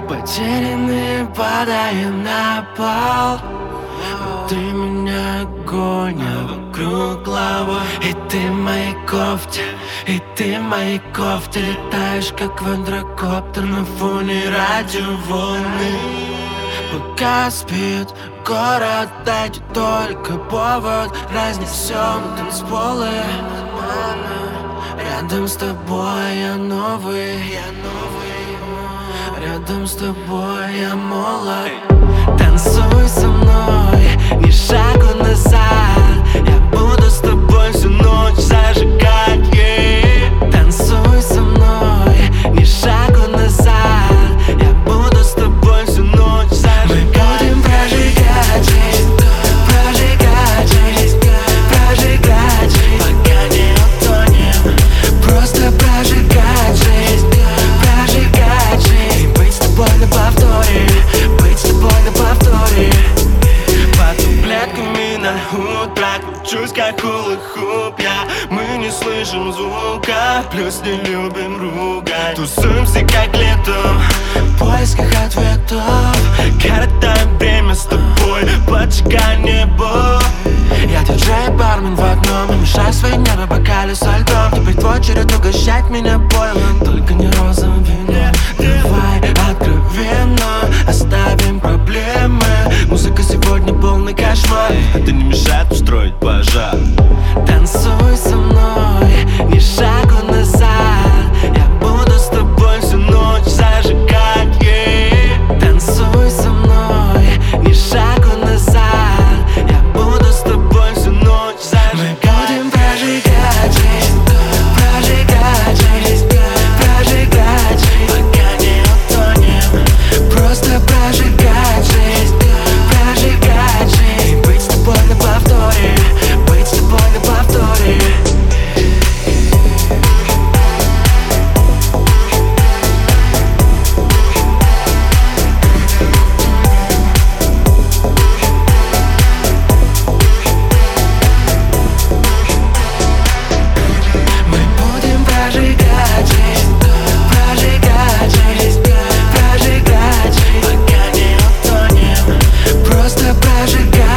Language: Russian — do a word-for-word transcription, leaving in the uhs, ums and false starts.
Потерянные падаем на пол. Ты меня гоня вокруг головы. И ты в моей кофте, и ты в моей кофте. Летаешь как квадрокоптер на фоне радиоволны. Пока спит город, дайте только повод. Разнесем танцполы. Рядом с тобой я новый, я новый. Рядом с тобой я молод. Танцуй со мной, ни шагу назад. Я буду с тобой всю ночь зажигать, yeah. Танцуй со мной, ни шагу назад. Я буду с тобой всю ночь зажигать. Мы будем прожигать жизнь, прожигать жизнь, прожигать жизнь, пока не утонем. Просто прожигать жизнь, прожигать жизнь. И быть с тобой на повторе, быть с тобой на повторе. Под таблетками на утро кручусь как хула-хуп я. Мы не слышим звука, плюс не любим ругать. Тусуемся как летом, в поисках ответов. Коротаем время с тобой, поджигая небо. Я диджей, бармен в одном, и мешаю свои нервы бокале со льдом. Теперь твой черед угощать меня пойлом, только не розовым вином. Давай откровенно оставим проблемы. Музыка сегодня полный кошмар, это не мешает устроить пожар. Танцуй со мной, ни шагу назад. Я буду с тобой всю ночь зажигать, yeah. Танцуй со мной, ни шагу назад. Я буду с тобой всю ночь зажигать. Мы будем прожигать жизнь, прожигать жизнь, прожигать жизнь, пока не утонем. Просто прожигать жизнь, прожигать жизнь. И быть с тобой на повторе, быть с тобой на повторе. Мы будем прожигать жизнь, прожигать жизнь, прожигать жизнь, пока не утонем. Просто прожигать.